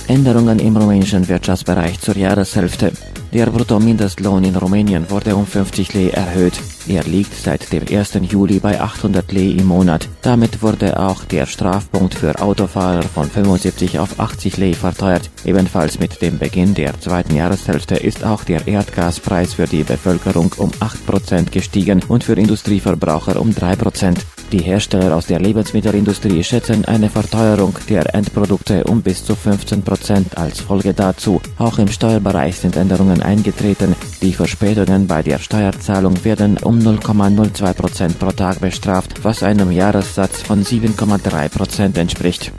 Änderungen im rumänischen Wirtschaftsbereich zur Jahreshälfte. Der Bruttomindestlohn in Rumänien wurde um 50 Lei erhöht. Er liegt seit dem 1. Juli bei 800 Lei im Monat. Damit wurde auch der Strafpunkt für Autofahrer von 75 auf 80 Lei verteuert. Ebenfalls mit dem Beginn der zweiten Jahreshälfte ist auch der Erdgaspreis für die Bevölkerung um 8% gestiegen und für Industrieverbraucher um 3%. Die Hersteller aus der Lebensmittelindustrie schätzen eine Verteuerung der Endprodukte um bis zu 15% als Folge dazu. Auch im Steuerbereich sind Änderungen eingetreten. Die Verspätungen bei der Steuerzahlung werden um 0,02% pro Tag bestraft, was einem Jahressatz von 7,3% entspricht.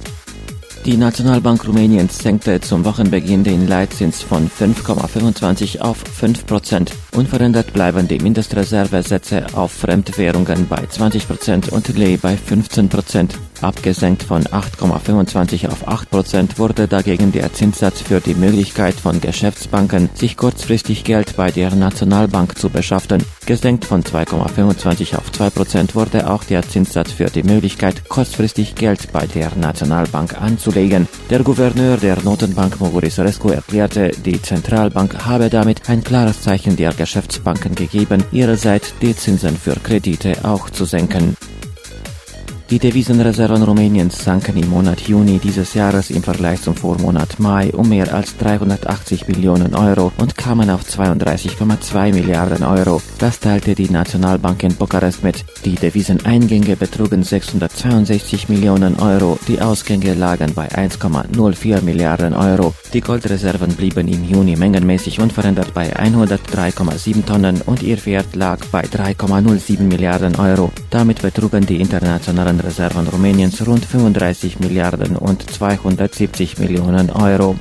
Die Nationalbank Rumäniens senkte zum Wochenbeginn den Leitzins von 5,25 auf 5%. Unverändert bleiben die Mindestreservesätze auf Fremdwährungen bei 20% und Lei bei 15%. Abgesenkt von 8,25 auf 8% wurde dagegen der Zinssatz für die Möglichkeit von Geschäftsbanken, sich kurzfristig Geld bei der Nationalbank zu beschaffen. Gesenkt von 2,25 auf 2% wurde auch der Zinssatz für die Möglichkeit, kurzfristig Geld bei der Nationalbank anzulegen. Der Gouverneur der Notenbank Mugur Isorescu erklärte, die Zentralbank habe damit ein klares Zeichen der Geschäftsbanken gegeben, ihrerseits die Zinsen für Kredite auch zu senken. Die Devisenreserven Rumäniens sanken im Monat Juni dieses Jahres im Vergleich zum Vormonat Mai um mehr als 380 Millionen Euro und kamen auf 32,2 Milliarden Euro. Das teilte die Nationalbank in Bukarest mit. Die Deviseneingänge betrugen 662 Millionen Euro, die Ausgänge lagen bei 1,04 Milliarden Euro. Die Goldreserven blieben im Juni mengenmäßig unverändert bei 103,7 Tonnen und ihr Wert lag bei 3,07 Milliarden Euro. Damit betrugen die internationalen Reserven Rumäniens rund 35 Milliarden und 270 Millionen Euro.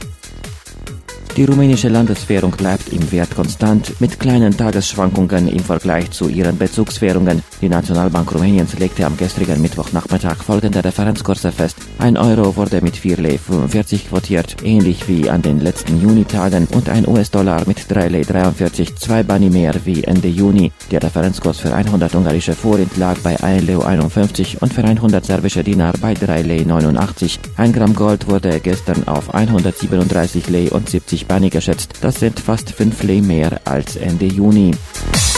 Die rumänische Landeswährung bleibt im Wert konstant, mit kleinen Tagesschwankungen im Vergleich zu ihren Bezugswährungen. Die Nationalbank Rumäniens legte am gestrigen Mittwochnachmittag folgende Referenzkurse fest. 1 Euro wurde mit 4,45 Lei quotiert, ähnlich wie an den letzten Junitagen, und ein US-Dollar mit 3,43 Lei, 2 Bani mehr wie Ende Juni. Der Referenzkurs für 100 ungarische Forint lag bei 1,51 Lei und für 100 serbische Dinar bei 3,89 Lei. 1 Gramm Gold wurde gestern auf 137 Lei und 70 Bani geschätzt. Das sind fast 5 Lei mehr als Ende Juni.